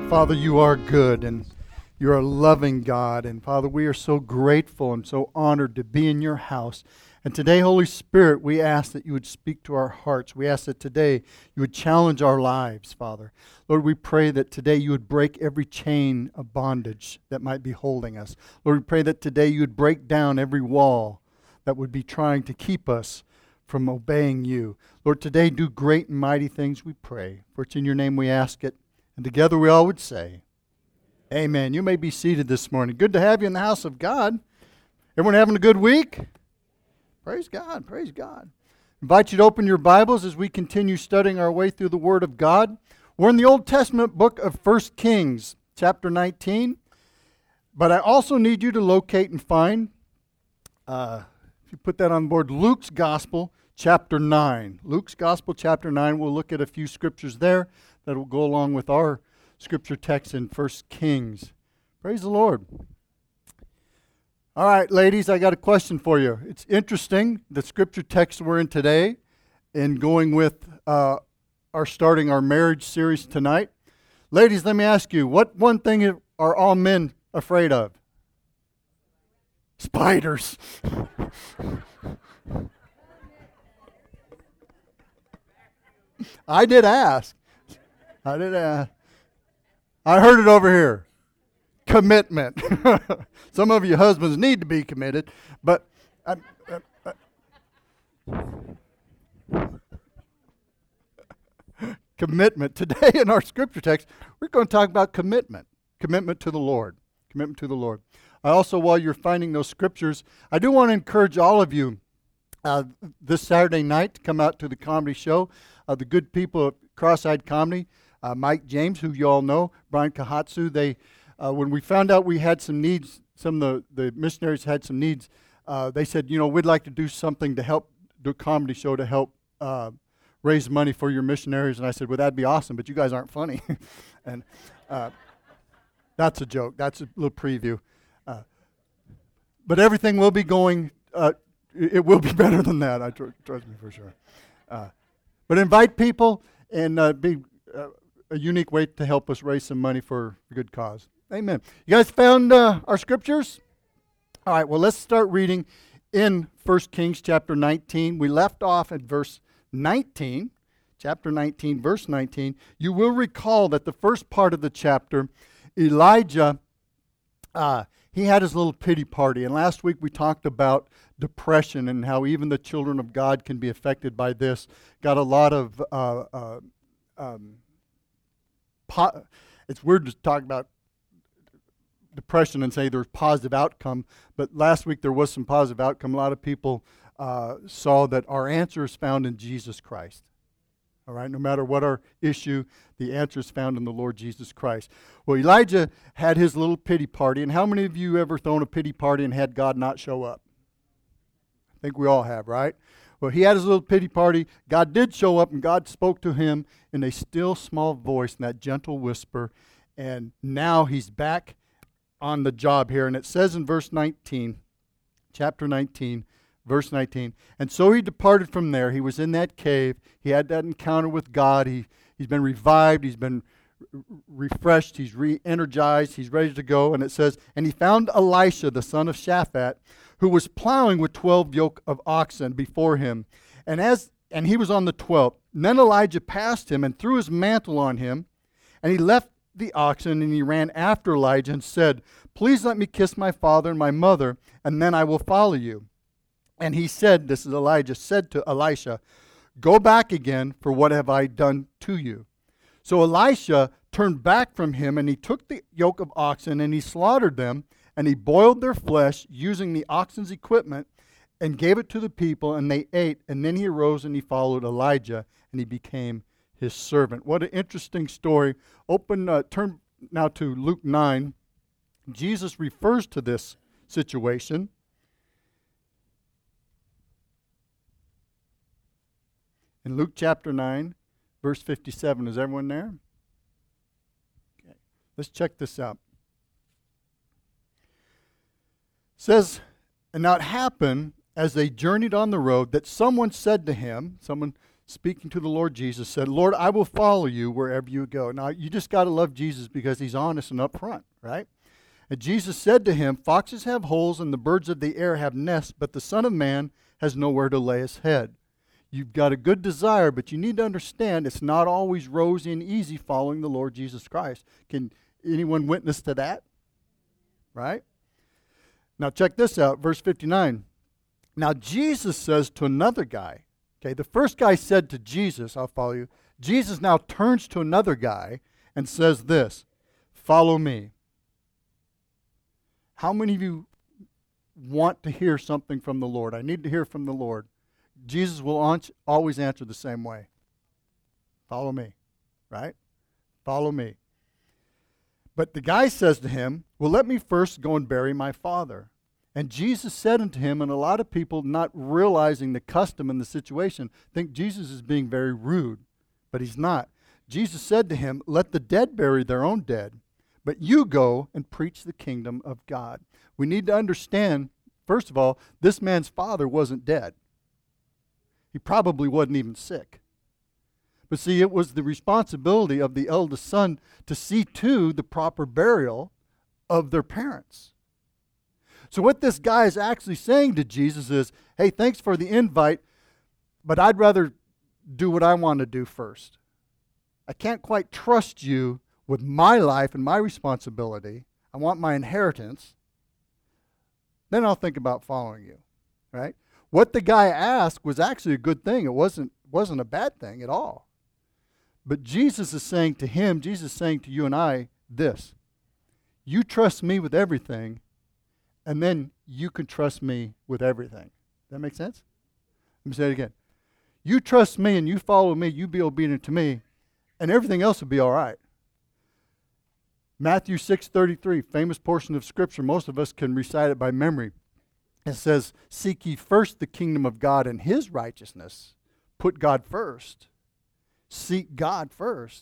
Father, you are good and you're a loving God. And Father, we are so grateful and so honored to be in your house. And today, Holy Spirit, we ask that you would speak to our hearts. We ask that today you would challenge our lives, Father. Lord, we pray that today you would break every chain of bondage that might be holding us. Lord, we pray that today you would break down every wall that would be trying to keep us from obeying you. Lord, today do great and mighty things, we pray. For it's in your name we ask it. And together we all would say, amen. You may be seated this morning. Good to have you in the house of God. Everyone having a good week? Praise God, praise God. I invite you to open your Bibles as we continue studying our way through the Word of God. We're in the Old Testament book of 1 Kings, chapter 19. But I also need you to locate and find, if you put that on the board, Luke's Gospel, chapter 9. Luke's Gospel, chapter 9. We'll look at a few scriptures there that will go along with our scripture text in 1 Kings. Praise the Lord. All right, ladies, I got a question for you. It's interesting, the scripture text we're in today, and going with starting our marriage series tonight. Ladies, let me ask you, what one thing are all men afraid of? Spiders. I did ask. I heard it over here. Commitment. Some of you husbands need to be committed, but commitment. Today in our scripture text, we're going to talk about commitment. Commitment to the Lord. Commitment to the Lord. I also, while you're finding those scriptures, I do want to encourage all of you this Saturday night to come out to the comedy show. The good people at Cross-Eyed Comedy, Mike James, who you all know, Brian Kahatsu, they, when we found out we had some needs, some of the missionaries had some needs, they said, we'd like to do something to help, do a comedy show to help raise money for your missionaries. And I said, well, that'd be awesome, but you guys aren't funny. And that's a joke. That's a little preview. But everything will be going, it will be better than that, trust me for sure. But invite people and be a unique way to help us raise some money for a good cause. Amen. You guys found our scriptures? All right, well, let's start reading in 1 Kings chapter 19. We left off at verse 19, chapter 19, verse 19. You will recall that the first part of the chapter, Elijah, he had his little pity party. And last week we talked about depression and how even the children of God can be affected by this. Got a lot of, it's weird to talk about depression and say there's positive outcome, but last week there was some positive outcome. A lot of people saw that our answer is found in Jesus Christ. All right, no matter what our issue, the answer is found in the Lord Jesus Christ. Well, Elijah had his little pity party, and how many of you ever thrown a pity party and had God not show up? I think we all have, right? Well, he had his little pity party. God did show up, and God spoke to him in a still small voice, in that gentle whisper, and now he's back on the job here. And it says in verse 19, chapter 19, verse 19, and so he departed from there. He was in that cave. He had that encounter with God. He's been revived. He's been refreshed. He's re-energized. He's ready to go. And it says, and he found Elisha, the son of Shaphat, who was plowing with 12 yoke of oxen before him. And he was on the 12th. And then Elijah passed him and threw his mantle on him. And he left the oxen and he ran after Elijah and said, please let me kiss my father and my mother, and then I will follow you. And he said, this is Elijah, said to Elisha, go back again, for what have I done to you? So Elisha turned back from him, and he took the yoke of oxen, and he slaughtered them, and he boiled their flesh using the oxen's equipment, and gave it to the people, and they ate. And then he arose and he followed Elijah, and he became his servant. What an interesting story. Turn now to Luke 9. Jesus refers to this situation. In Luke chapter 9, verse 57, is everyone there? Okay. Let's check this out. It says, and now it happened as they journeyed on the road that someone said to him, someone speaking to the Lord Jesus, said, Lord, I will follow you wherever you go. Now, you just got to love Jesus because he's honest and upfront, right? And Jesus said to him, foxes have holes and the birds of the air have nests, but the Son of Man has nowhere to lay his head. You've got a good desire, but you need to understand it's not always rosy and easy following the Lord Jesus Christ. Can anyone witness to that? Right? Now check this out, verse 59. Now Jesus says to another guy, okay, the first guy said to Jesus, I'll follow you. Jesus now turns to another guy and says this, follow me. How many of you want to hear something from the Lord? I need to hear from the Lord. Jesus will always answer the same way. Follow me, right? Follow me. But the guy says to him, well, let me first go and bury my father. And Jesus said unto him, and a lot of people not realizing the custom and the situation, think Jesus is being very rude, but he's not. Jesus said to him, let the dead bury their own dead, but you go and preach the kingdom of God. We need to understand, first of all, this man's father wasn't dead. He probably wasn't even sick. But see, it was the responsibility of the eldest son to see to the proper burial of their parents. So what this guy is actually saying to Jesus is, hey, thanks for the invite, but I'd rather do what I want to do first. I can't quite trust you with my life and my responsibility. I want my inheritance. Then I'll think about following you, right? What the guy asked was actually a good thing. It wasn't a bad thing at all. But Jesus is saying to him, Jesus is saying to you and I this. You trust me with everything, and then you can trust me with everything. That make sense? Let me say it again. You trust me and you follow me, you be obedient to me, and everything else will be all right. Matthew 6:33, famous portion of Scripture. Most of us can recite it by memory. It says, seek ye first the kingdom of God and his righteousness. Put God first. Seek God first.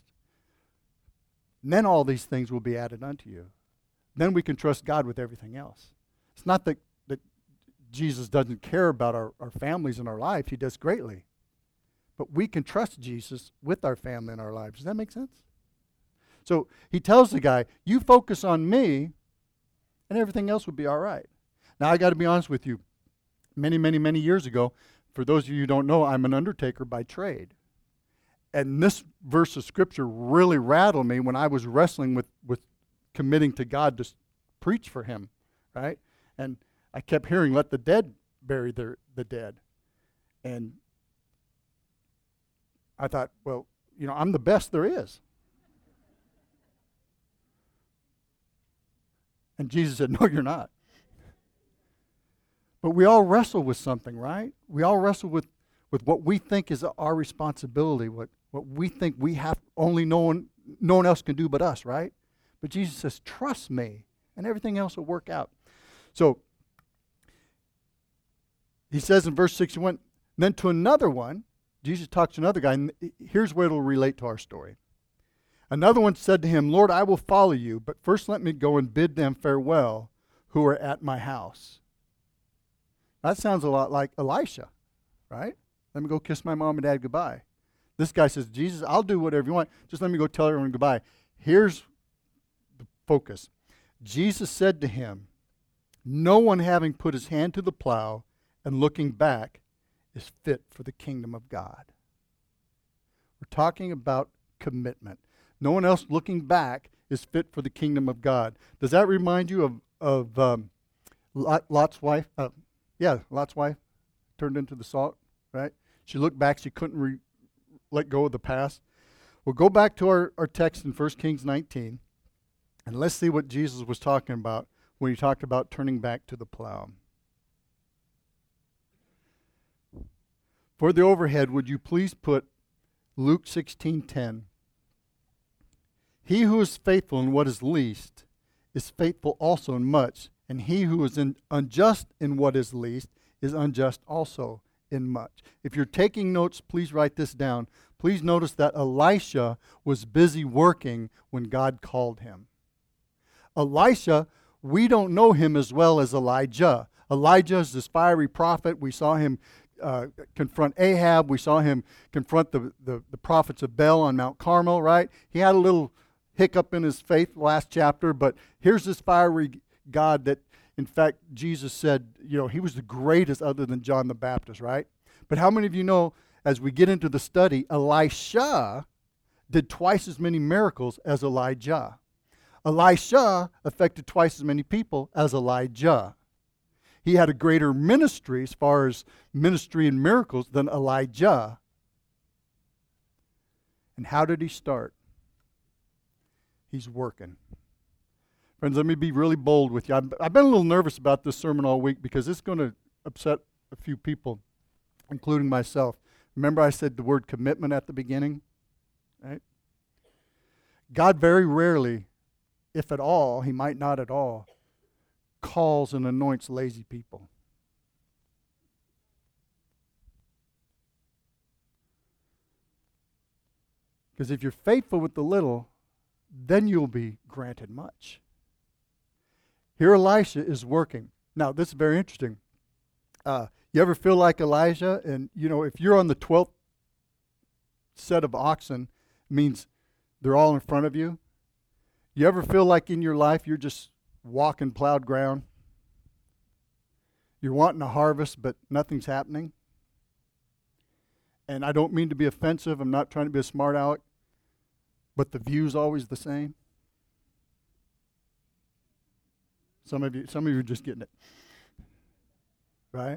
And then all these things will be added unto you. Then we can trust God with everything else. It's not that Jesus doesn't care about our families and our life. He does greatly. But we can trust Jesus with our family and our lives. Does that make sense? So he tells the guy, you focus on me, and everything else will be all right. Now, I got to be honest with you. Many, many, many years ago, for those of you who don't know, I'm an undertaker by trade. And this verse of Scripture really rattled me when I was wrestling with committing to God to preach for him, right? And I kept hearing, let the dead bury the dead. And I thought, well, I'm the best there is. And Jesus said, no, you're not. But we all wrestle with something, right? We all wrestle with what we think is our responsibility, what we think we have, only no one else can do but us, right? But Jesus says, trust me, and everything else will work out. So he says in verse 61, then to another one, Jesus talks to another guy, and here's where it'll relate to our story. Another one said to him, Lord, I will follow you, but first let me go and bid them farewell who are at my house. That sounds a lot like Elisha, right? Let me go kiss my mom and dad goodbye. This guy says, Jesus, I'll do whatever you want. Just let me go tell everyone goodbye. Here's the focus. Jesus said to him, no one having put his hand to the plow and looking back is fit for the kingdom of God. We're talking about commitment. No one else looking back is fit for the kingdom of God. Does that remind you of Lot's wife? Lot's wife turned into the salt, right? She looked back. She couldn't let go of the past. We'll go back to our text in 1 Kings 19, and let's see what Jesus was talking about when he talked about turning back to the plow. For the overhead, would you please put Luke 16:10. He who is faithful in what is least is faithful also in much, and he who is unjust in what is least is unjust also in much. If you're taking notes, please write this down. Please notice that Elisha was busy working when God called him. Elisha, we don't know him as well as Elijah. Elijah is this fiery prophet. We saw him confront Ahab. We saw him confront the prophets of Baal on Mount Carmel, right? He had a little hiccup in his faith last chapter, but here's this fiery God that, in fact, Jesus said, he was the greatest other than John the Baptist, right? But how many of you know, as we get into the study, Elisha did twice as many miracles as Elijah. Elisha affected twice as many people as Elijah. He had a greater ministry as far as ministry and miracles than Elijah. And how did he start? He's working. Friends, let me be really bold with you. I've been a little nervous about this sermon all week because it's going to upset a few people, including myself. Remember I said the word commitment at the beginning? Right? God very rarely, if at all, he might not at all, calls and anoints lazy people. Because if you're faithful with the little, then you'll be granted much. Here Elisha is working. Now, this is very interesting. You ever feel like Elijah? And, if you're on the 12th set of oxen, it means they're all in front of you. You ever feel like in your life you're just walking plowed ground? You're wanting to harvest, but nothing's happening? And I don't mean to be offensive. I'm not trying to be a smart aleck. But the view's always the same. Some of you are just getting it. Right?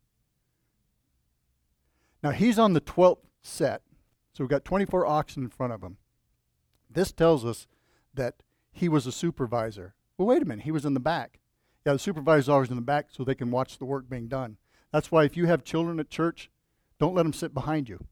Now he's on the 12th set. So we've got 24 oxen in front of him. This tells us that he was a supervisor. Well, wait a minute. He was in the back. Yeah, the supervisor's always in the back so they can watch the work being done. That's why if you have children at church, don't let them sit behind you.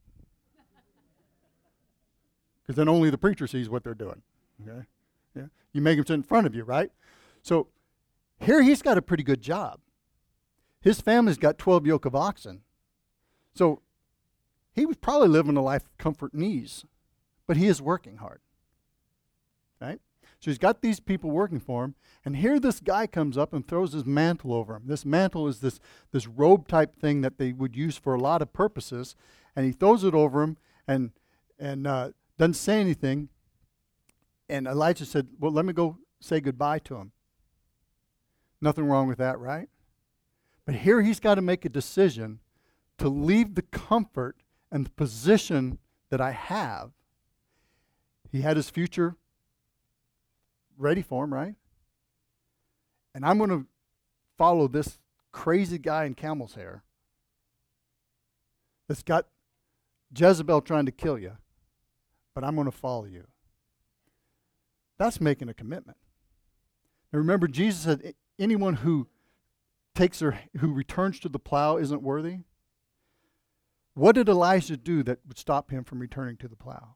Because then only the preacher sees what they're doing. Okay? Yeah. You make them sit in front of you, right? So here he's got a pretty good job. His family's got 12 yoke of oxen. So he was probably living a life of comfort and ease, but he is working hard. Right? So he's got these people working for him, and here this guy comes up and throws his mantle over him. This mantle is this robe type thing that they would use for a lot of purposes, and he throws it over him and doesn't say anything. And Elijah said, well, let me go say goodbye to him. Nothing wrong with that, right? But here he's got to make a decision to leave the comfort and the position that I have. He had his future ready for him, right? And I'm going to follow this crazy guy in camel's hair that's got Jezebel trying to kill you, but I'm going to follow you. That's making a commitment. Now remember, Jesus said anyone who returns to the plow isn't worthy. What did Elijah do that would stop him from returning to the plow?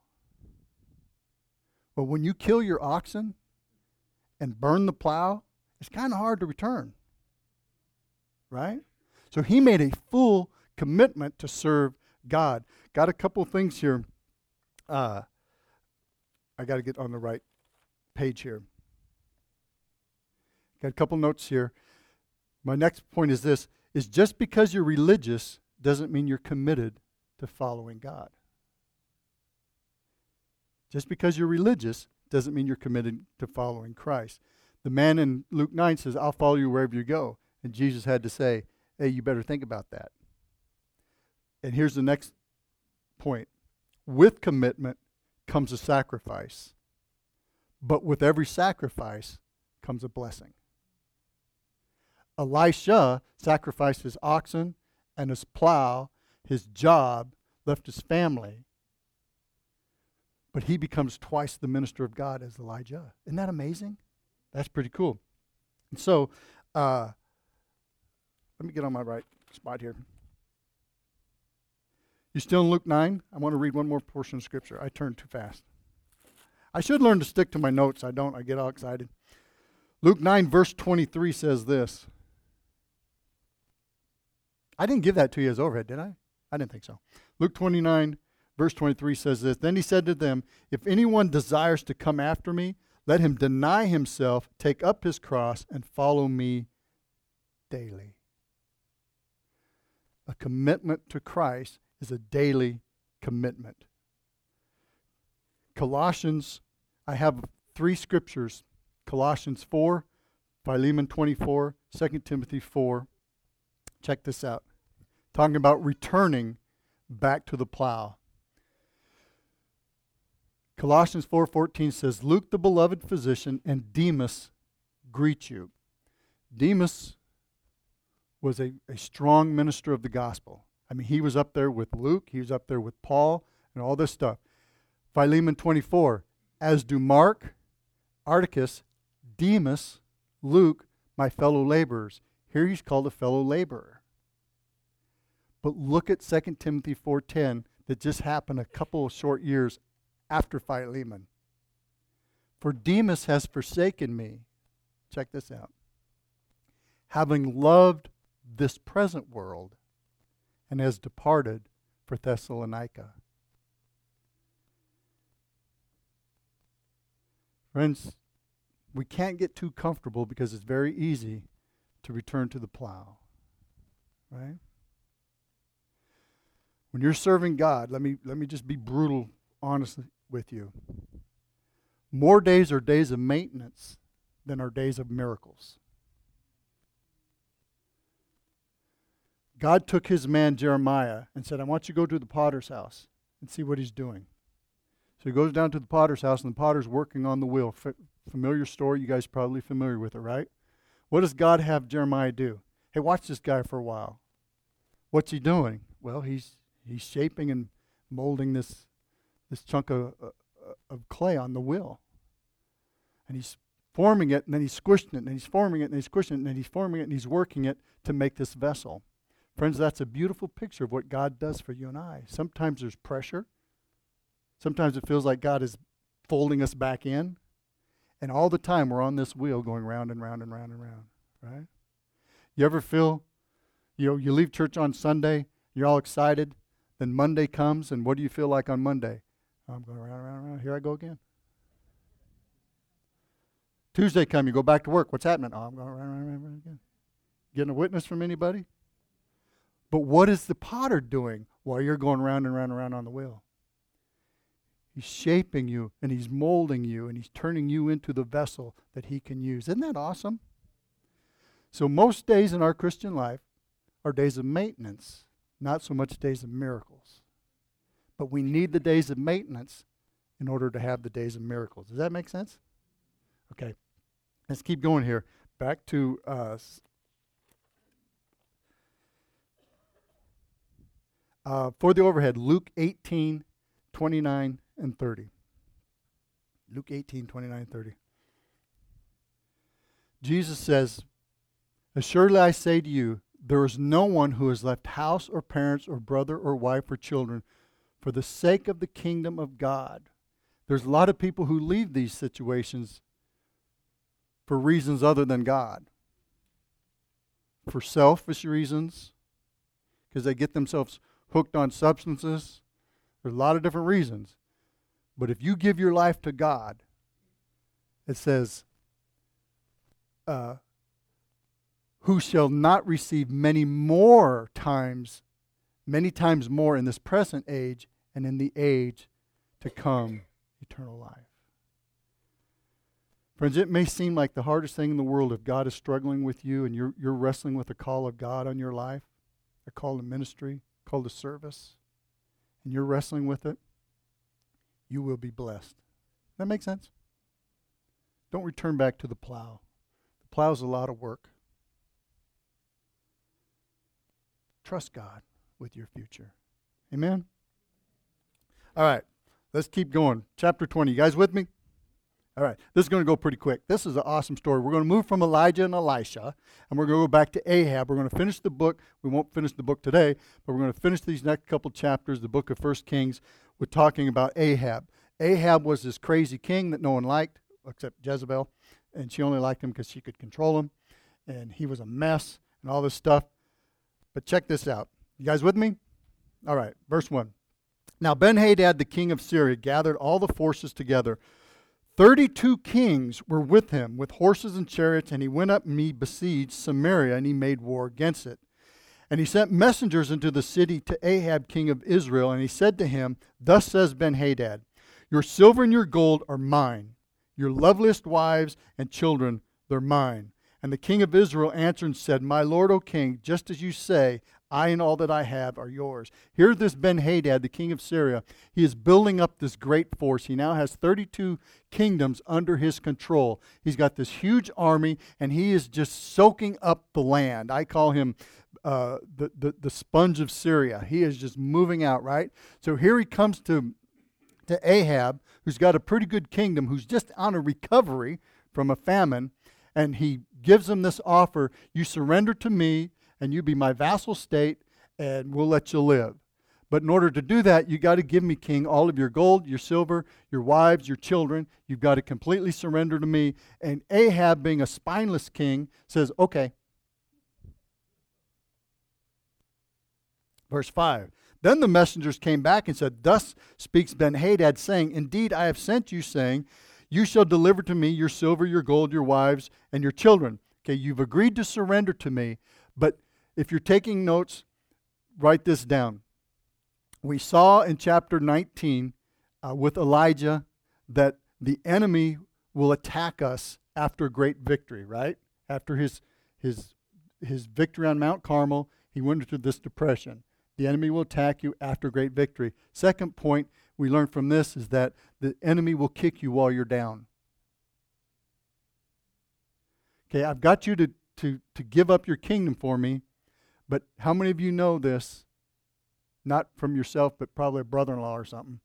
Well, when you kill your oxen and burn the plow, it's kind of hard to return. Right? So he made a full commitment to serve God. Got a couple things here. I got to get on the right page here. Got a couple notes here. My next point is this, is just because you're religious doesn't mean you're committed to following God. Just because you're religious doesn't mean you're committed to following Christ. The man in Luke 9 says, I'll follow you wherever you go. And Jesus had to say, hey, you better think about that. And here's the next point. With commitment comes a sacrifice. But with every sacrifice comes a blessing. Elisha sacrificed his oxen and his plow, his job, left his family. But he becomes twice the minister of God as Elijah. Isn't that amazing? That's pretty cool. And so, let me get on my right spot here. You still in Luke 9? I want to read one more portion of Scripture. I turned too fast. I should learn to stick to my notes. I don't. I get all excited. Luke 9, verse 23 says this. I didn't give that to you as overhead, did I? I didn't think so. Luke 29, verse 23 says this. Then he said to them, if anyone desires to come after me, let him deny himself, take up his cross, and follow me daily. A commitment to Christ is a daily commitment. Colossians, I have 3 scriptures. Colossians 4, Philemon 24, 2 Timothy 4. Check this out. Talking about returning back to the plow. Colossians 4:14 says, Luke the beloved physician and Demas greet you. Demas was a strong minister of the gospel. I mean, he was up there with Luke, he was up there with Paul, and all this stuff. Philemon 24, as do Mark, Articus, Demas, Luke, my fellow laborers. Here he's called a fellow laborer. But look at 2 Timothy 4:10 that just happened a couple of short years after Philemon. For Demas has forsaken me. Check this out. Having loved this present world and has departed for Thessalonica. Friends, we can't get too comfortable because it's very easy to return to the plow. Right? When you're serving God, let me just be brutal, honest with you. More days are days of maintenance than are days of miracles. God took his man Jeremiah and said, I want you to go to the potter's house and see what he's doing. So he goes down to the potter's house, and the potter's working on the wheel. Familiar story, you guys are probably familiar with it, right? What does God have Jeremiah do? Hey, watch this guy for a while. What's he doing? Well, he's shaping and molding this chunk of clay on the wheel. And he's forming it, and then he's squishing it, and he's forming it, and he's squishing it, and then he's forming it, and he's working it to make this vessel. Friends, that's a beautiful picture of what God does for you and I. Sometimes there's pressure. Sometimes it feels like God is folding us back in. And all the time we're on this wheel going round and round and round and round, right? You ever feel, you leave church on Sunday, you're all excited, then Monday comes, and what do you feel like on Monday? I'm going round and round and round. Here I go again. Tuesday come, you go back to work. What's happening? Oh, I'm going round and round and round again. Getting a witness from anybody? But what is the potter doing while you're going round and round and round on the wheel? He's shaping you, and he's molding you, and he's turning you into the vessel that he can use. Isn't that awesome? So most days in our Christian life are days of maintenance, not so much days of miracles. But we need the days of maintenance in order to have the days of miracles. Does that make sense? Okay. Let's keep going here. Back to for the overhead, Luke 18:29 and 30. Luke 18:29 30. Jesus says, Assuredly I say to you, there is no one who has left house or parents or brother or wife or children for the sake of the kingdom of God. There's a lot of people who leave these situations for reasons other than God. For selfish reasons, because they get themselves hooked on substances. There's a lot of different reasons. But if you give your life to God, it says, who shall not receive many times more in this present age and in the age to come, eternal life. Friends, it may seem like the hardest thing in the world if God is struggling with you and you're wrestling with the call of God on your life, a call to ministry, a call to service, and you're wrestling with it, you will be blessed. That makes sense? Don't return back to the plow. The plow is a lot of work. Trust God with your future. Amen? All right, let's keep going. Chapter 20. You guys with me? All right, this is going to go pretty quick. This is an awesome story. We're going to move from Elijah and Elisha, and we're going to go back to Ahab. We're going to finish the book. We won't finish the book today, but we're going to finish these next couple chapters, the book of 1 Kings, with talking about Ahab. Ahab was this crazy king that no one liked, except Jezebel, and she only liked him because she could control him, and he was a mess and all this stuff. But check this out. You guys with me? All right, verse 1. Now Ben-Hadad, the king of Syria, gathered all the forces together. 32 kings were with him, with horses and chariots, and he went up and he besieged Samaria, and he made war against it. And he sent messengers into the city to Ahab, king of Israel, and he said to him, Thus says Ben-Hadad, Your silver and your gold are mine. Your loveliest wives and children, they're mine. And the king of Israel answered and said, My lord, O king, just as you say, I and all that I have are yours. Here's this Ben-Hadad, the king of Syria. He is building up this great force. He now has 32 kingdoms under his control. He's got this huge army, and he is just soaking up the land. I call him the sponge of Syria. He is just moving out, right? So here he comes to Ahab, who's got a pretty good kingdom, who's just on a recovery from a famine, and he gives him this offer, you surrender to me, and you be my vassal state, and we'll let you live. But in order to do that, you got to give me, king, all of your gold, your silver, your wives, your children. You've got to completely surrender to me. And Ahab, being a spineless king, says, okay. Verse 5. Then the messengers came back and said, Thus speaks Ben-Hadad, saying, Indeed, I have sent you, saying, You shall deliver to me your silver, your gold, your wives, and your children. Okay, you've agreed to surrender to me, but if you're taking notes, write this down. We saw in chapter 19 with Elijah that the enemy will attack us after a great victory, right? After his victory on Mount Carmel, he went into this depression. The enemy will attack you after great victory. Second point we learn from this is that the enemy will kick you while you're down. Okay, I've got you to give up your kingdom for me, but how many of you know this? Not from yourself, but probably a brother-in-law or something.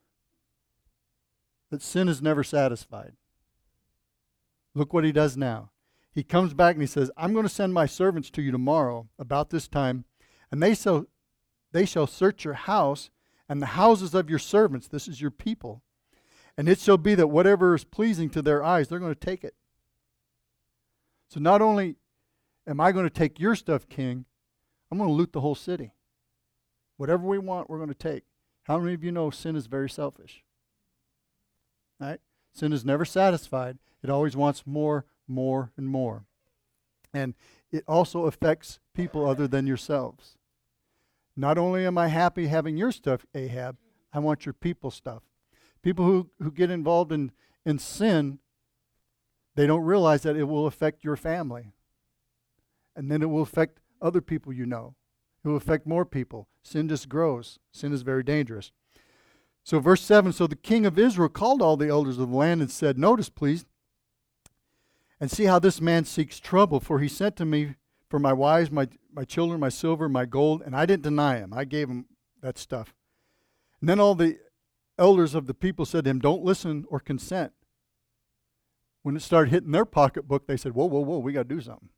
That sin is never satisfied. Look what he does now. He comes back and he says, I'm going to send my servants to you tomorrow about this time, and they shall search your house and the houses of your servants. This is your people. And it shall be that whatever is pleasing to their eyes, they're going to take it. So not only am I going to take your stuff, king, I'm going to loot the whole city. Whatever we want, we're going to take. How many of you know sin is very selfish? Right? Sin is never satisfied. It always wants more, more, and more. And it also affects people other than yourselves. Not only am I happy having your stuff, Ahab, I want your people's stuff. People who get involved in sin, they don't realize that it will affect your family. And then it will affect other people you know. It will affect more people. Sin just grows. Sin is very dangerous. So verse 7, so the king of Israel called all the elders of the land and said, Notice, please, and see how this man seeks trouble, for he sent to me for my wives, my children, my silver, my gold, and I didn't deny him. I gave him that stuff. And then all the elders of the people said to him, Don't listen or consent. When it started hitting their pocketbook, they said, Whoa, we got to do something.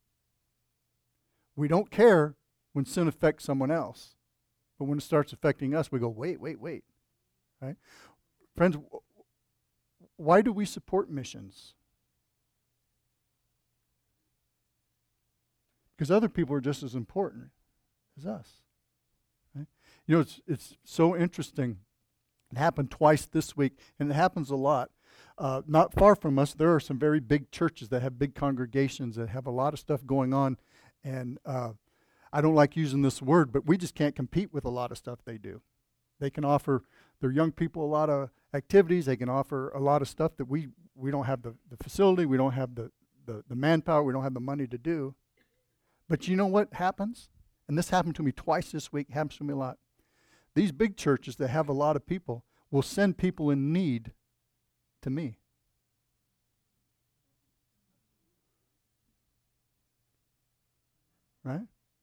We don't care when sin affects someone else. But when it starts affecting us, we go, wait. Right? Friends, why do we support missions? Because other people are just as important as us. Right? You know, it's so interesting. It happened twice this week, and it happens a lot. Not far from us, there are some very big churches that have big congregations that have a lot of stuff going on. And I don't like using this word, but we just can't compete with a lot of stuff they do. They can offer their young people a lot of activities. They can offer a lot of stuff that we don't have the facility. We don't have the manpower. We don't have the money to do. But you know what happens? And this happened to me twice this week. It happens to me a lot. These big churches that have a lot of people will send people in need to me. Right?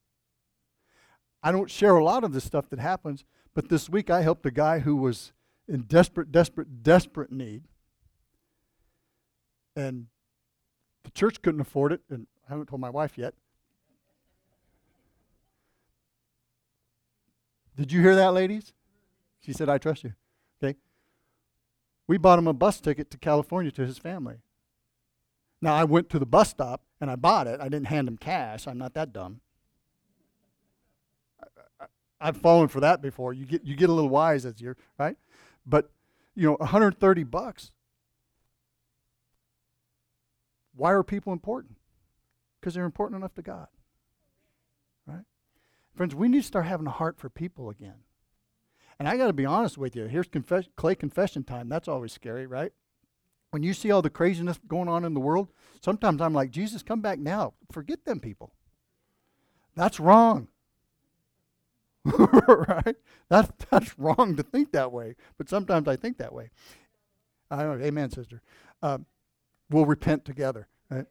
I don't share a lot of the stuff that happens, but this week I helped a guy who was in desperate need. And the church couldn't afford it, and I haven't told my wife yet. Did you hear that, ladies? She said, I trust you. Okay. We bought him a bus ticket to California to his family. Now, I went to the bus stop, and I bought it. I didn't hand him cash. I'm not that dumb. I've fallen for that before. You get a little wise as you're, right? But, $130. Why are people important? Because they're important enough to God. Right? Friends, we need to start having a heart for people again. And I got to be honest with you. Here's Clay confession time. That's always scary, right? When you see all the craziness going on in the world, sometimes I'm like, Jesus, come back now. Forget them people. That's wrong. Right? That's wrong to think that way. But sometimes I think that way. I don't know. Amen, sister. We'll repent together. Right?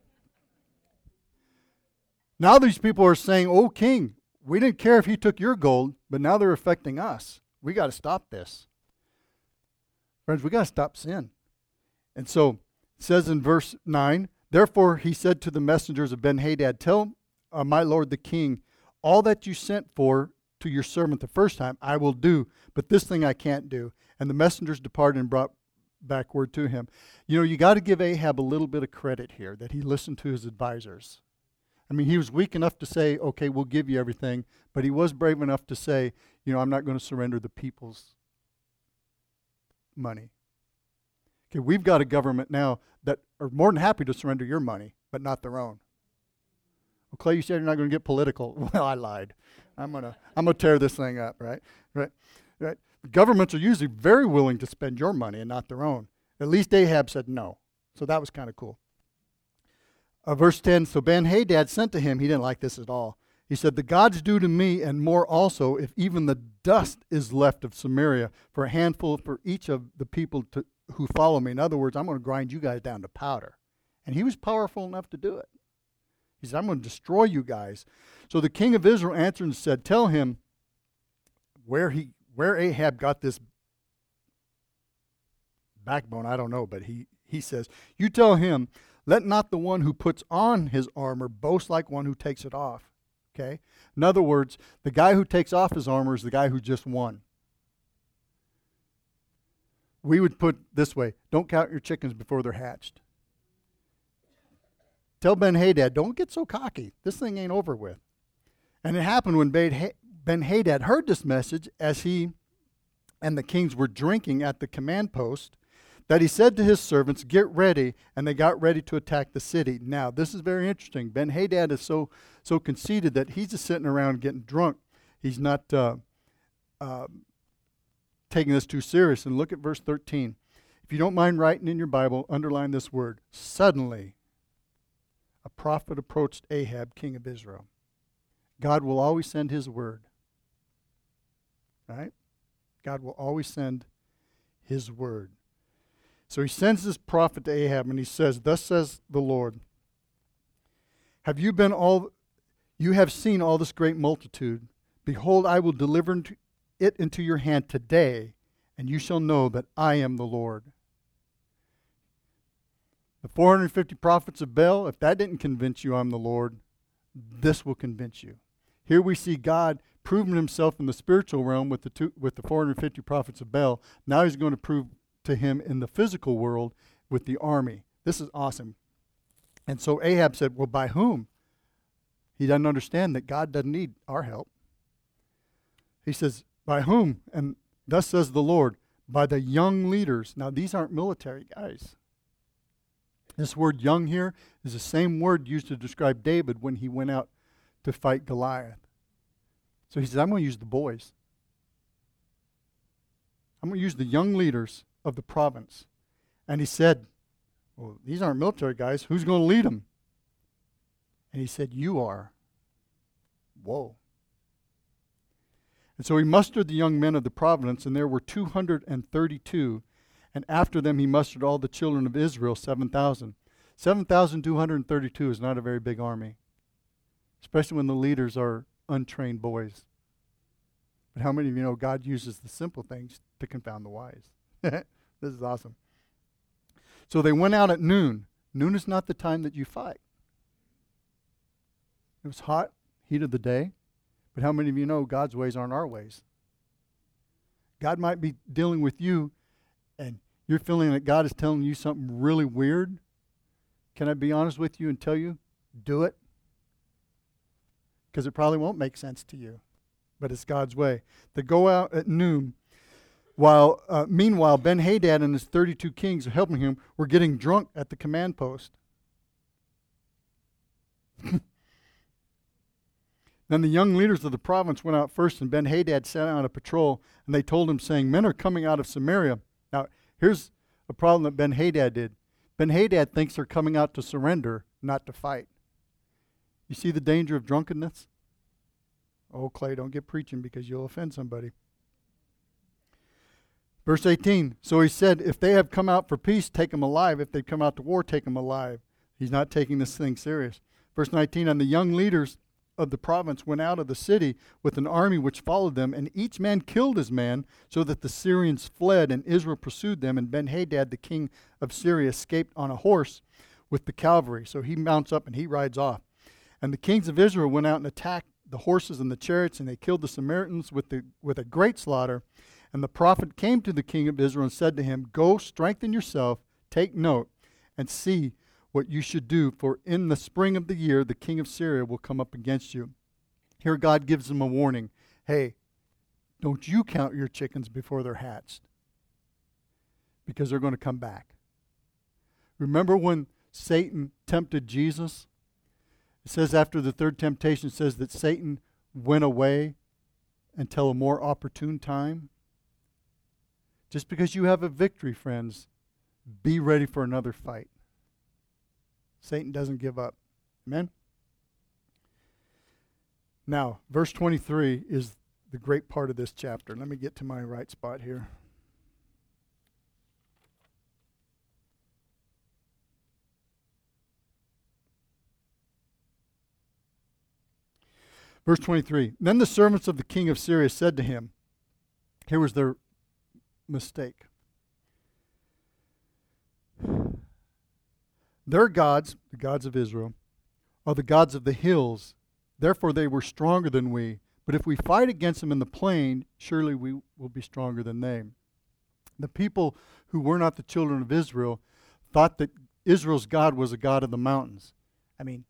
Now these people are saying, "Oh, King, we didn't care if he took your gold, but now they're affecting us. We got to stop this." Friends, we got to stop sin. And so it says in verse 9, "Therefore he said to the messengers of Ben-Hadad, Tell my lord the king, all that you sent for to your servant the first time, I will do, but this thing I can't do." And the messengers departed and brought back word to him. You know, you got to give Ahab a little bit of credit here, that he listened to his advisors. I mean, he was weak enough to say, okay, we'll give you everything, but he was brave enough to say, you know, I'm not going to surrender the people's money. Okay, we've got a government now that are more than happy to surrender your money, but not their own. Well, Clay, you said you're not going to get political. Well, I lied. I'm gonna tear this thing up, right? Governments are usually very willing to spend your money and not their own. At least Ahab said no. So that was kind of cool. Verse 10, so Ben-Hadad sent to him. He didn't like this at all. He said, "The gods do to me and more also, if even the dust is left of Samaria, for a handful for each of the people who follow me." In other words, I'm going to grind you guys down to powder. And he was powerful enough to do it. He said, "I'm going to destroy you guys." So the king of Israel answered and said, "Tell him where Ahab got this backbone, I don't know, but he says, you tell him, let not the one who puts on his armor boast like one who takes it off." Okay? In other words, the guy who takes off his armor is the guy who just won. We would put this way, don't count your chickens before they're hatched. Tell Ben-Hadad, don't get so cocky. This thing ain't over with. And it happened when Ben-Hadad heard this message as he and the kings were drinking at the command post, that he said to his servants, "Get ready," and they got ready to attack the city. Now, this is very interesting. Ben-Hadad is so conceited that he's just sitting around getting drunk. He's not taking this too serious. And look at verse 13. If you don't mind writing in your Bible, underline this word. Suddenly, a prophet approached Ahab, king of Israel. God will always send his word. Right? God will always send his word. So he sends this prophet to Ahab, and he says, "Thus says the Lord, you have seen all this great multitude. Behold, I will deliver it into your hand today, and you shall know that I am the Lord." The 450 prophets of Baal, if that didn't convince you I'm the Lord, this will convince you. Here we see God proving himself in the spiritual realm with the 450 prophets of Baal. Now he's going to prove to him in the physical world with the army. This is awesome. And so Ahab said, well, by whom? He doesn't understand that God doesn't need our help. He says, by whom? And thus says the Lord, by the young leaders. Now, these aren't military guys. This word young here is the same word used to describe David when he went out to fight Goliath. So he says, I'm going to use the boys. I'm going to use the young leaders of the province. And he said, well, these aren't military guys. Who's going to lead them? And he said, you are. Whoa. And so he mustered the young men of the province, and there were 232. And after them he mustered all the children of Israel, 7,000. 7,232 is not a very big army, especially when the leaders are untrained boys. But how many of you know God uses the simple things to confound the wise? This is awesome. So they went out at noon. Noon is not the time that you fight. It was hot, heat of the day. But how many of you know God's ways aren't our ways? God might be dealing with you, and you're feeling that God is telling you something really weird. Can I be honest with you and tell you, do it? Because it probably won't make sense to you, but it's God's way. They go out at noon. Meanwhile, Ben-Hadad and his 32 kings helping him were getting drunk at the command post. Then the young leaders of the province went out first, and Ben-Hadad sent out a patrol, and they told him, saying, men are coming out of Samaria. Now, here's a problem that Ben-Hadad did. Ben-Hadad thinks they're coming out to surrender, not to fight. You see the danger of drunkenness? Oh, Clay, don't get preaching because you'll offend somebody. Verse 18, so he said, if they have come out for peace, take them alive. If they come out to war, take them alive. He's not taking this thing serious. Verse 19, and the young leaders of the province went out of the city with an army which followed them, and each man killed his man, so that the Syrians fled, and Israel pursued them, and Ben-Hadad, the king of Syria, escaped on a horse with the cavalry. So he mounts up and he rides off. And the kings of Israel went out and attacked the horses and the chariots, and they killed the Samaritans with a great slaughter. And the prophet came to the king of Israel and said to him, go, strengthen yourself, take note, and see what you should do, for in the spring of the year the king of Syria will come up against you. Here God gives him a warning. Hey, don't you count your chickens before they're hatched, because they're going to come back. Remember when Satan tempted Jesus? It says after the third temptation, it says that Satan went away until a more opportune time. Just because you have a victory, friends, be ready for another fight. Satan doesn't give up. Amen? Now, verse 23 is the great part of this chapter. Let me get to my right spot here. Verse 23, then the servants of the king of Syria said to him, here was their mistake. Their gods, the gods of Israel, are the gods of the hills. Therefore they were stronger than we. But if we fight against them in the plain, surely we will be stronger than they. The people who were not the children of Israel thought that Israel's God was a God of the mountains. I mean,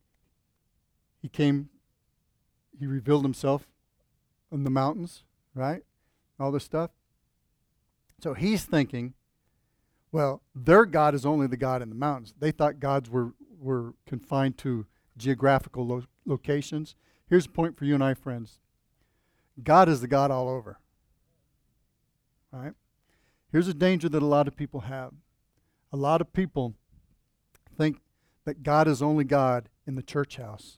he revealed himself in the mountains, right? All this stuff. So he's thinking, well, their God is only the God in the mountains. They thought gods were confined to geographical locations. Here's a point for you and I, friends. God is the God all over. All right? Here's a danger that a lot of people have. A lot of people think that God is only God in the church house.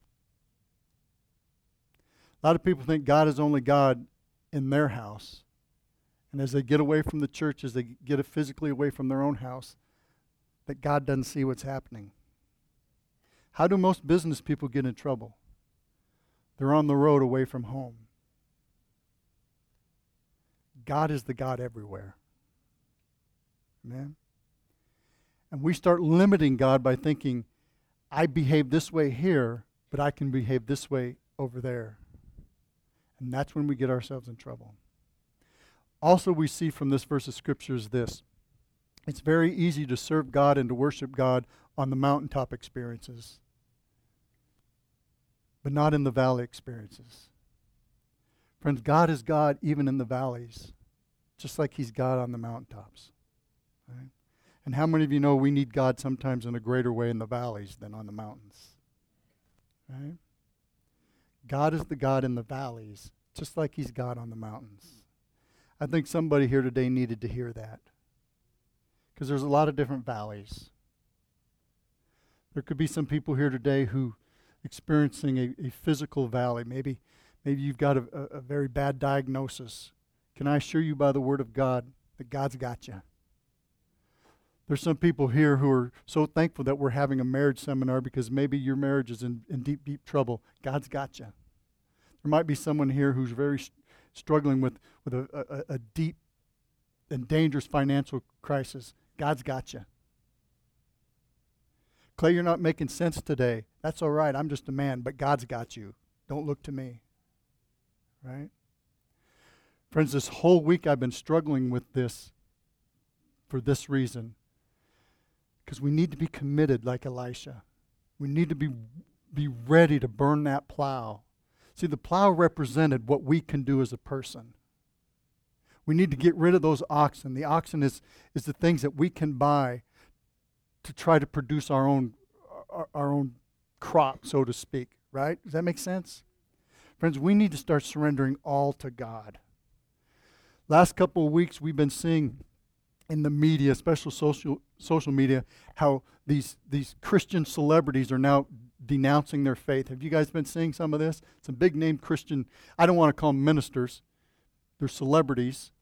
A lot of people think God is only God in their house. And as they get away from the church, as they get physically away from their own house, that God doesn't see what's happening. How do most business people get in trouble? They're on the road away from home. God is the God everywhere. Amen? And we start limiting God by thinking, I behave this way here, but I can behave this way over there. And that's when we get ourselves in trouble. Also, we see from this verse of Scripture is this. It's very easy to serve God and to worship God on the mountaintop experiences, but not in the valley experiences. Friends, God is God even in the valleys, just like He's God on the mountaintops. Right? And how many of you know we need God sometimes in a greater way in the valleys than on the mountains? Right? God is the God in the valleys, just like He's God on the mountains. I think somebody here today needed to hear that, because there's a lot of different valleys. There could be some people here today who experiencing a physical valley. Maybe you've got a very bad diagnosis. Can I assure you by the Word of God that God's got you? There's some people here who are so thankful that we're having a marriage seminar because maybe your marriage is in deep, deep trouble. God's got you. There might be someone here who's very struggling with a deep and dangerous financial crisis. God's got you. Clay, you're not making sense today. That's all right. I'm just a man, but God's got you. Don't look to me. Right? Friends, this whole week I've been struggling with this for this reason. Because we need to be committed like Elisha. We need to be ready to burn that plow. See, the plow represented what we can do as a person. We need to get rid of those oxen. The oxen is the things that we can buy to try to produce our own crop, so to speak. Right? Does that make sense? Friends, we need to start surrendering all to God. Last couple of weeks, we've been seeing in the media, especially social media, how these Christian celebrities are now denouncing their faith. Have you guys been seeing some of this? Some big name Christian, I don't want to call them ministers, they're celebrities,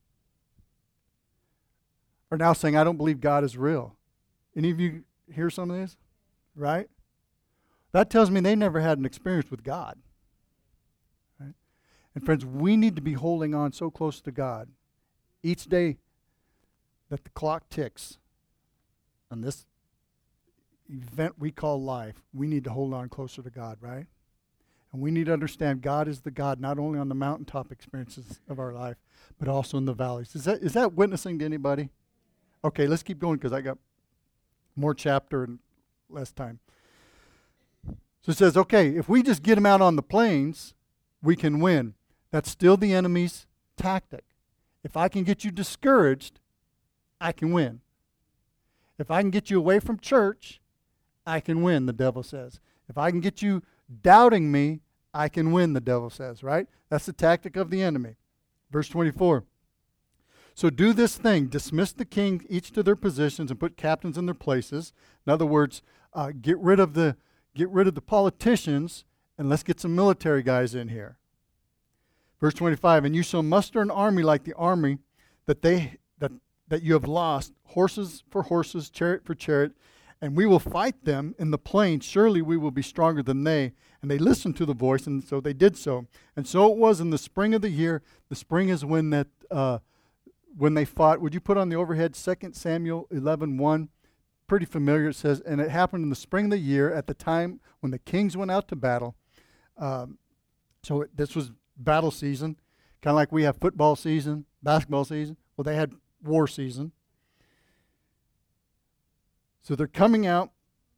are now saying, I don't believe God is real. Any of you hear some of this? Right? That tells me they never had an experience with God. Right? And friends, we need to be holding on so close to God each day that the clock ticks on this event we call life. We need to hold on closer to God, right? And we need to understand God is the God not only on the mountaintop experiences of our life, but also in the valleys. Is that witnessing to anybody? Okay, let's keep going because I got more chapter and less time. So it says, okay, if we just get them out on the plains, we can win. That's still the enemy's tactic. If I can get you discouraged, I can win. If I can get you away from church, I can win, the devil says. If I can get you doubting me, I can win, the devil says, right? That's the tactic of the enemy. Verse 24. So do this thing, dismiss the king each to their positions and put captains in their places. In other words, get rid of the politicians and let's get some military guys in here. Verse 25, and you shall muster an army like the army that you have lost, horses for horses, chariot for chariot, and we will fight them in the plain. Surely we will be stronger than they. And they listened to the voice, and so they did so. And so it was in the spring of the year. The spring is when they fought. Would you put on the overhead 2 Samuel 11:1? Pretty familiar. It says, and it happened in the spring of the year at the time when the kings went out to battle. This was battle season, kind of like we have football season, basketball season. Well, they had war season. So they're coming out.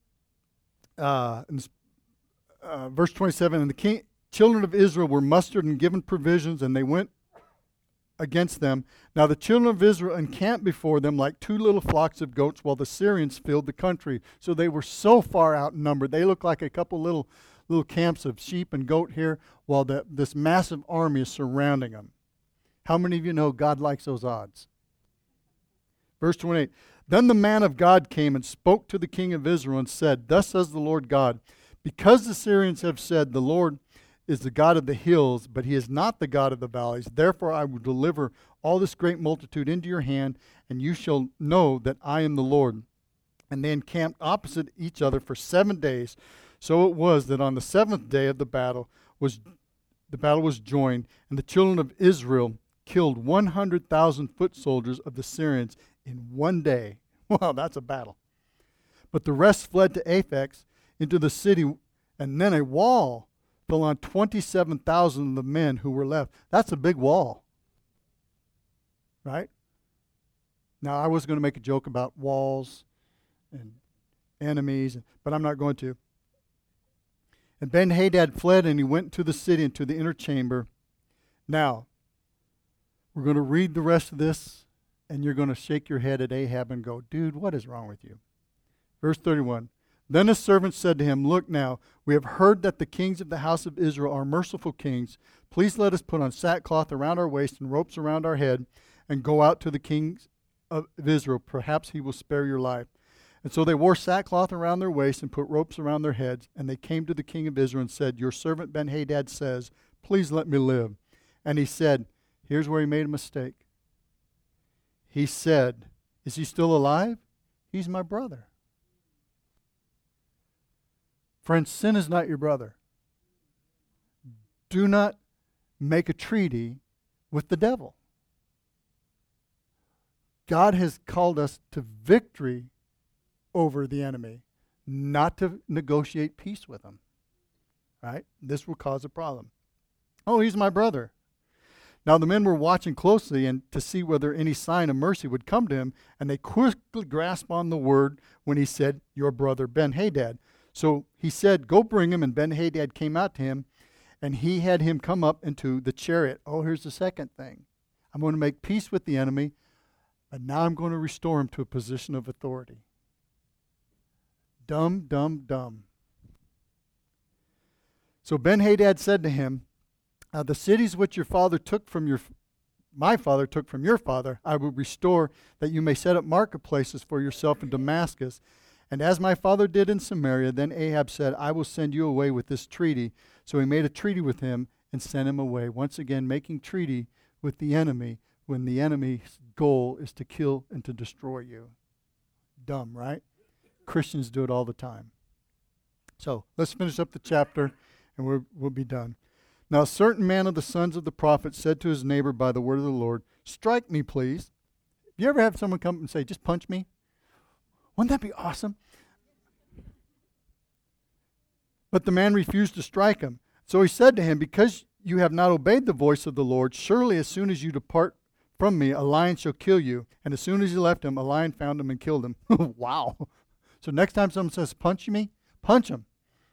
Verse 27, and the children of Israel were mustered and given provisions, and they went against them. Now the children of Israel encamped before them like two little flocks of goats, while the Syrians filled the country. So they were so far outnumbered. They looked like a couple little camps of sheep and goat here, while this massive army is surrounding them. How many of you know God likes those odds? Verse 28, then the man of God came and spoke to the king of Israel and said, thus says the Lord God, because the Syrians have said, the Lord is the God of the hills, but he is not the God of the valleys, therefore I will deliver all this great multitude into your hand, and you shall know that I am the Lord. And they encamped opposite each other for 7 days. So it was that on the 7th day of the battle was joined, and the children of Israel killed 100,000 foot soldiers of the Syrians in 1 day. Wow, that's a battle. But the rest fled to Aphek into the city, and then a wall fell on 27,000 of the men who were left. That's a big wall, right? Now, I was going to make a joke about walls and enemies, but I'm not going to. And Ben-Hadad fled, and he went to the city and to the inner chamber. Now, we're going to read the rest of this, and you're going to shake your head at Ahab and go, dude, what is wrong with you? Verse 31. Then his servants said to him, look now, we have heard that the kings of the house of Israel are merciful kings. Please let us put on sackcloth around our waist and ropes around our head and go out to the kings of Israel. Perhaps he will spare your life. And so they wore sackcloth around their waist and put ropes around their heads. And they came to the king of Israel and said, your servant Ben-Hadad says, please let me live. And he said, here's where he made a mistake. He said, is he still alive? He's my brother. Friends, sin is not your brother. Do not make a treaty with the devil. God has called us to victory over the enemy, not to negotiate peace with him. Right? This will cause a problem. Oh, he's my brother. Now the men were watching closely and to see whether any sign of mercy would come to him, and they quickly grasped on the word when he said, your brother Ben-Hadad. So he said, go bring him, and Ben-Hadad came out to him, and he had him come up into the chariot. Oh, here's the second thing. I'm going to make peace with the enemy, but now I'm going to restore him to a position of authority. Dumb. So Ben-Hadad said to him, The cities which your father took from my father took from your father, I will restore, that you may set up marketplaces for yourself in Damascus. And as my father did in Samaria, then Ahab said, I will send you away with this treaty. So he made a treaty with him and sent him away. Once again, making treaty with the enemy when the enemy's goal is to kill and to destroy you. Dumb, right? Christians do it all the time. So let's finish up the chapter and we'll be done. Now a certain man of the sons of the prophets said to his neighbor by the word of the Lord, strike me, please. You ever have someone come and say, just punch me? Wouldn't that be awesome? But the man refused to strike him. So he said to him, because you have not obeyed the voice of the Lord, surely as soon as you depart from me, a lion shall kill you. And as soon as he left him, a lion found him and killed him. Wow. So next time someone says, punch me, punch him.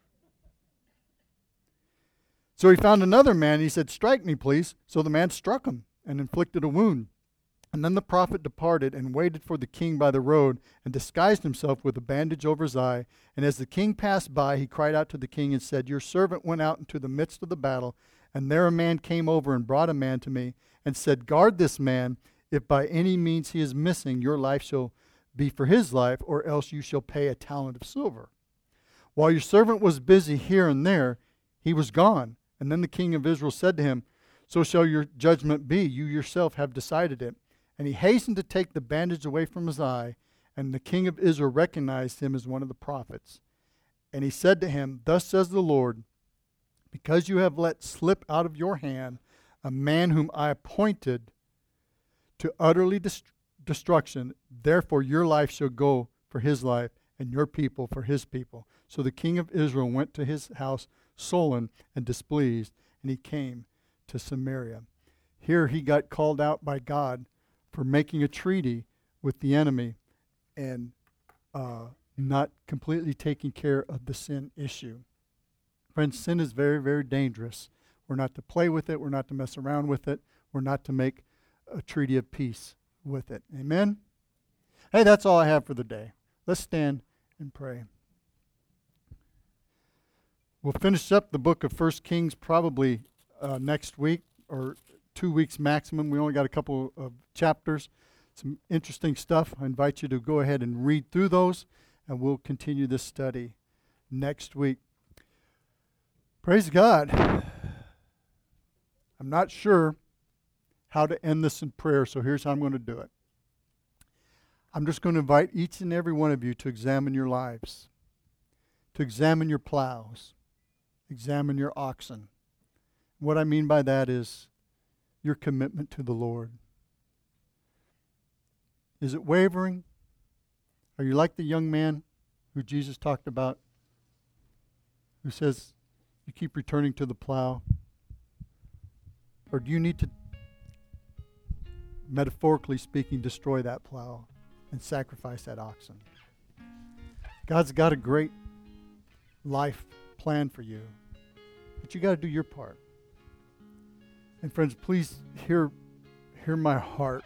So he found another man, and he said, strike me, please. So the man struck him and inflicted a wound. And then the prophet departed and waited for the king by the road and disguised himself with a bandage over his eye. And as the king passed by, he cried out to the king and said, your servant went out into the midst of the battle, and there a man came over and brought a man to me and said, guard this man. If by any means he is missing, your life shall be for his life, or else you shall pay a talent of silver. While your servant was busy here and there, he was gone. And then the king of Israel said to him, so shall your judgment be. You yourself have decided it. And he hastened to take the bandage away from his eye, and the king of Israel recognized him as one of the prophets. And he said to him, thus says the Lord, because you have let slip out of your hand a man whom I appointed to utterly destruction, therefore your life shall go for his life, and your people for his people. So the king of Israel went to his house sullen and displeased, and he came to Samaria. Here he got called out by God for making a treaty with the enemy and not completely taking care of the sin issue. Friends, sin is very, very dangerous. We're not to play with it. We're not to mess around with it. We're not to make a treaty of peace with it. Amen? Hey, that's all I have for the day. Let's stand and pray. We'll finish up the book of 1 Kings probably next week or 2 weeks maximum. We only got a couple of chapters. Some interesting stuff. I invite you to go ahead and read through those, and we'll continue this study next week. Praise God. I'm not sure how to end this in prayer, so here's how I'm going to do it. I'm just going to invite each and every one of you to examine your lives, to examine your plows, examine your oxen. What I mean by that is your commitment to the Lord. Is it wavering? Are you like the young man who Jesus talked about, who says you keep returning to the plow? Or do you need to, metaphorically speaking, destroy that plow and sacrifice that oxen? God's got a great life plan for you, but you got to do your part. And friends, please hear my heart.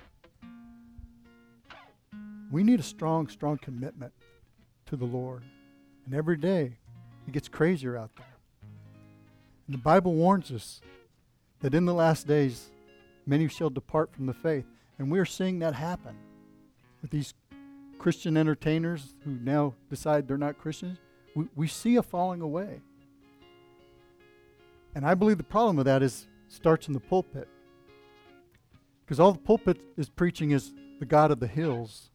We need a strong, strong commitment to the Lord. And every day, it gets crazier out there. And the Bible warns us that in the last days, many shall depart from the faith. And we are seeing that happen with these Christian entertainers who now decide they're not Christians. We see a falling away. And I believe the problem with that starts in the pulpit. Because all the pulpit is preaching is the God of the hills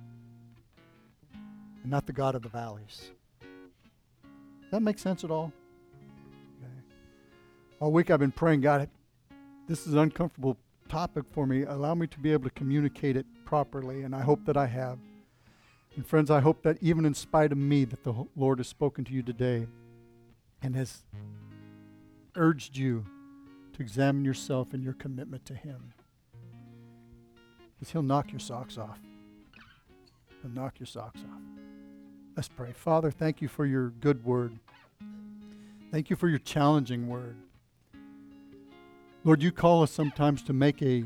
and not the God of the valleys. Does that make sense at all? Okay. All week I've been praying, God, this is an uncomfortable topic for me. Allow me to be able to communicate it properly, and I hope that I have. And friends, I hope that even in spite of me, that the Lord has spoken to you today and has urged you to examine yourself and your commitment to Him. Because He'll knock your socks off. He'll knock your socks off. Let's pray. Father, thank you for your good word. Thank you for your challenging word. Lord, you call us sometimes to make a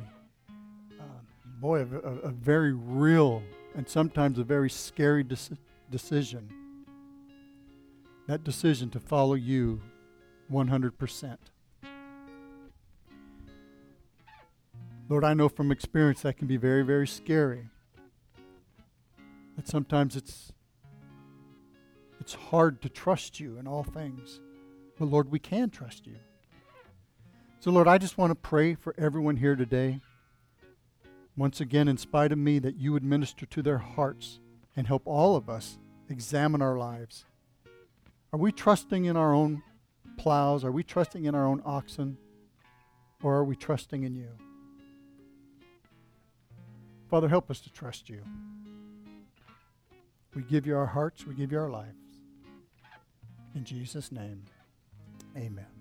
very real and sometimes a very scary decision. That decision to follow you 100%. Lord, I know from experience that can be very, very scary. That sometimes it's hard to trust you in all things. But Lord, we can trust you. So Lord, I just want to pray for everyone here today. Once again, in spite of me, that you would minister to their hearts and help all of us examine our lives. Are we trusting in our own plows? Are we trusting in our own oxen? Or are we trusting in you? Father, help us to trust you. We give you our hearts. We give you our lives. In Jesus' name, amen.